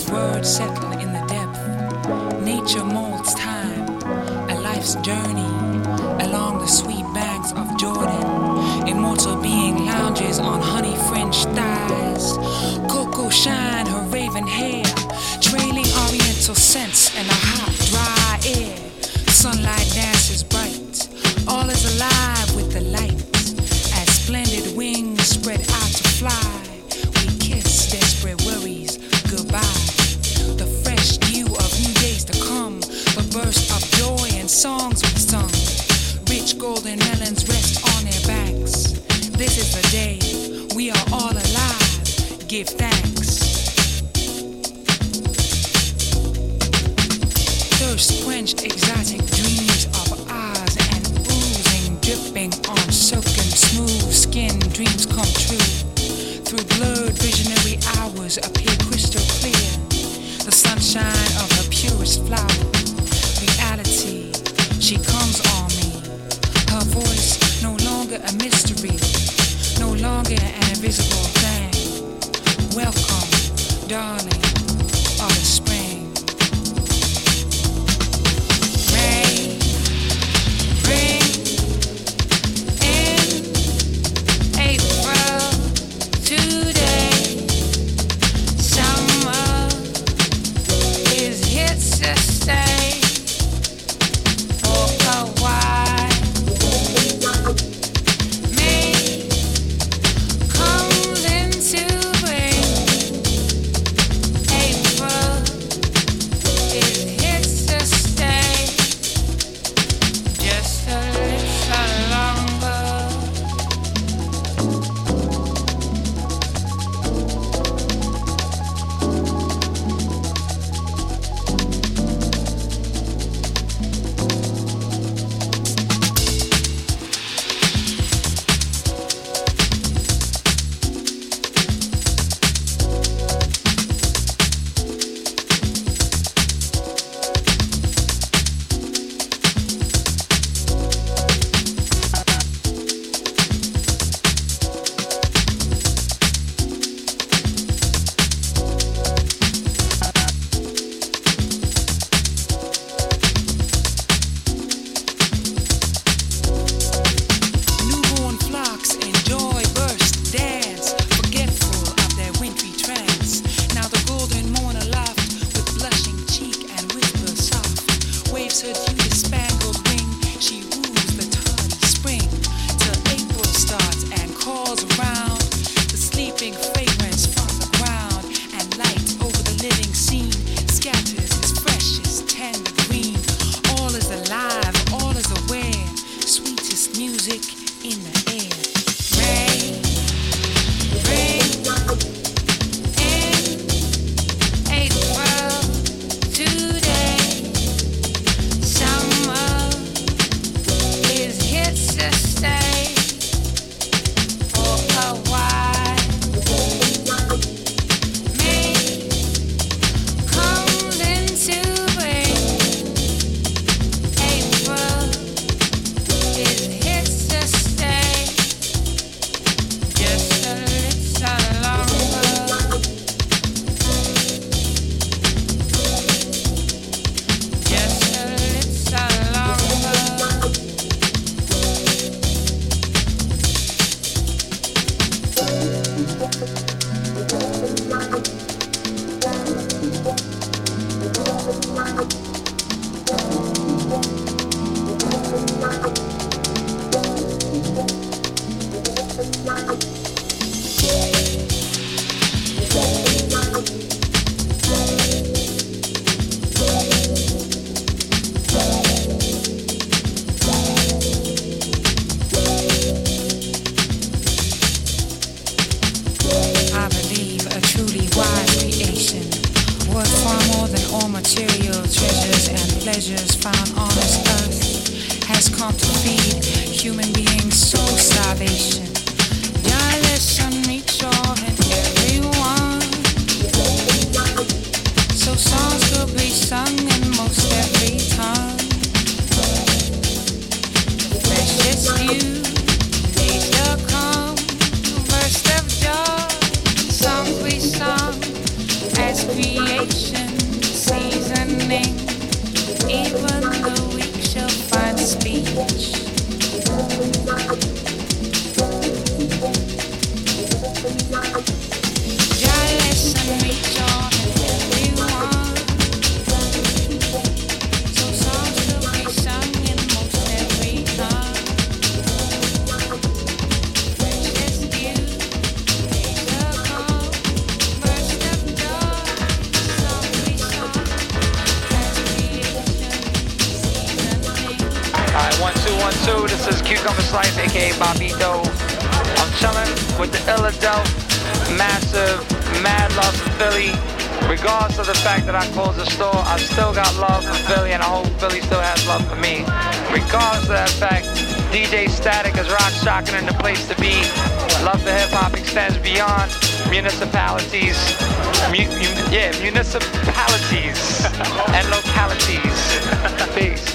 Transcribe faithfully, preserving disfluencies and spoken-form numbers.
words settle in the depth. Nature molds time, a life's journey along the sweet banks of Jordan. Immortal being lounges on honey-fringed thighs. Cocoa shine her raven hair, trailing oriental scents in a hot, dry air. Sunlight dances bright, all is alive with the light. As splendid wings spread out to fly, we kiss desperate worries goodbye. The fresh dew of new days to come, the burst of joy and songs we sung. Rich golden melons rest on their backs. This is the day we are all alive. Give thanks. Thirst quenched exotic dreams of ours and oozing, dripping on silken smooth skin. Dreams come true. Through blurred visionary hours appear crystal clear. The sunshine of her purest flower. Reality, she comes on me. Her voice no longer a mystery, no longer an invisible thing. Welcome, darling, of the spring. Rain, bring in April today. Summer is here to stay for a while. May comes into bring. April is here to stay just a little longer. Newborn flocks in joy burst, dance, forgetful of their wintry trance. Now the golden morn aloft, with blushing cheek and whisper soft, waves her dew-spangled wing. She woos the tardy spring, till April starts and calls around. The sleeping fragrance from the ground, and light over the living scene scatters its freshest tender green. All is alive, all is aware, sweetest music in the air. Rain, rain, in April today. Summer is here to stay for a while. May comes into bring. April is here to stay just a little longer. Just a little longer. I believe a truly wise creation, worth far more than all material treasures and pleasures found on this earth, has come to feed human beings' soul starvation. Your lesson reach all and everyone, so songs could be sung in most every tongue. Precious you, days to come, burst of joy, songs we sung as creation. variation, seasoning. Even the weak shall find speech. Just listen, reach on everyone. So songs will be sung in most every tongue. Precious view, days ago, burst of joy, softly sung, creation, seasoning. Alright, one, two, one, two. This is Cucumber Slice, aka Bobito. I'm chilling with the Illadelph, massive, mad love for Philly. Regardless of the fact that I closed the store, I still got love for Philly, and I hope Philly still has love for me. Regardless of that fact, D J Static is rock shocking in the place to be. Love for hip hop extends beyond municipalities. Mu- mu- yeah, municipalities.